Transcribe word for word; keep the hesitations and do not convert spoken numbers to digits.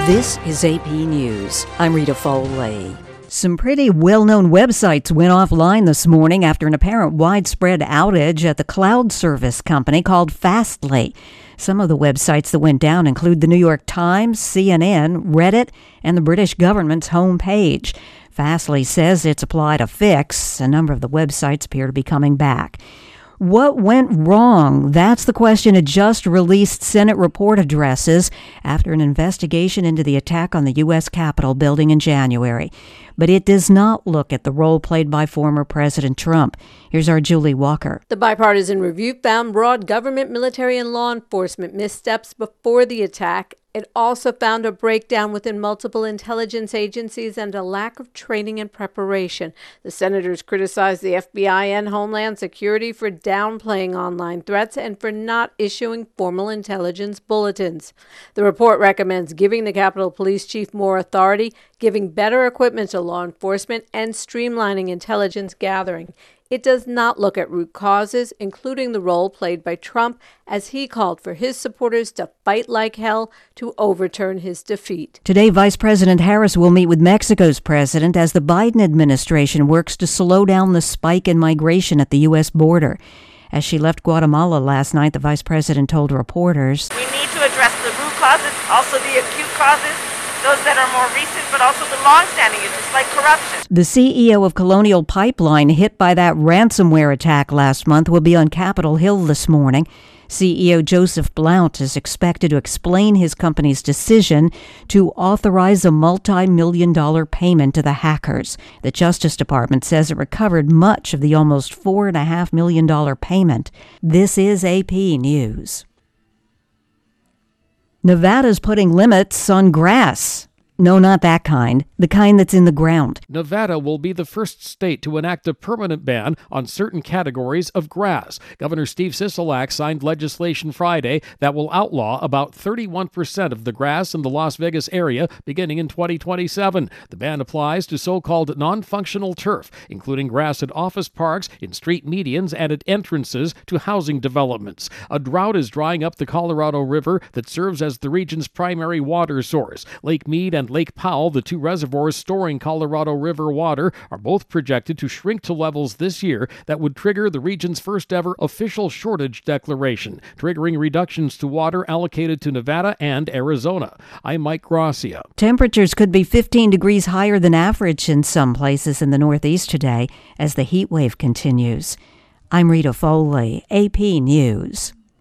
This is A P News. I'm Rita Foley. Some pretty well-known websites went offline this morning after an apparent widespread outage at the cloud service company called Fastly. Some of the websites that went down include the New York Times, C N N, Reddit, and the British government's homepage. Fastly says it's applied a fix. A number of the websites appear to be coming back. What went wrong? That's the question a just-released Senate report addresses after an investigation into the attack on the U S Capitol building in January. But it does not look at the role played by former President Trump. Here's our Julie Walker. The bipartisan review found broad government, military, and law enforcement missteps before the attack. It also found a breakdown within multiple intelligence agencies and a lack of training and preparation. The senators criticized the F B I and Homeland Security for downplaying online threats and for not issuing formal intelligence bulletins. The report recommends giving the Capitol Police Chief more authority, giving better equipment to law enforcement, and streamlining intelligence gathering. It does not look at root causes, including the role played by Trump as he called for his supporters to fight like hell to overturn his defeat. Today, Vice President Harris will meet with Mexico's president as the Biden administration works to slow down the spike in migration at the U S border. As she left Guatemala last night, the vice president told reporters, "We need to address the root causes, also the acute causes, those that are more recent, but also the long-standing issues like corruption." The C E O of Colonial Pipeline, hit by that ransomware attack last month, will be on Capitol Hill this morning. C E O Joseph Blount is expected to explain his company's decision to authorize a multi-million dollar payment to the hackers. The Justice Department says it recovered much of the almost four point five million dollars payment. This is A P News. Nevada's putting limits on grass. No, not that kind. The kind that's in the ground. Nevada will be the first state to enact a permanent ban on certain categories of grass. Governor Steve Sisolak signed legislation Friday that will outlaw about thirty-one percent of the grass in the Las Vegas area beginning in twenty twenty-seven. The ban applies to so-called non-functional turf, including grass at office parks, in street medians, and at entrances to housing developments. A drought is drying up the Colorado River that serves as the region's primary water source. Lake Mead and Lake Powell, the two reservoirs storing Colorado River water, are both projected to shrink to levels this year that would trigger the region's first ever official shortage declaration, triggering reductions to water allocated to Nevada and Arizona. I'm Mike Gracia. Temperatures could be fifteen degrees higher than average in some places in the Northeast today as the heat wave continues. I'm Rita Foley, A P News.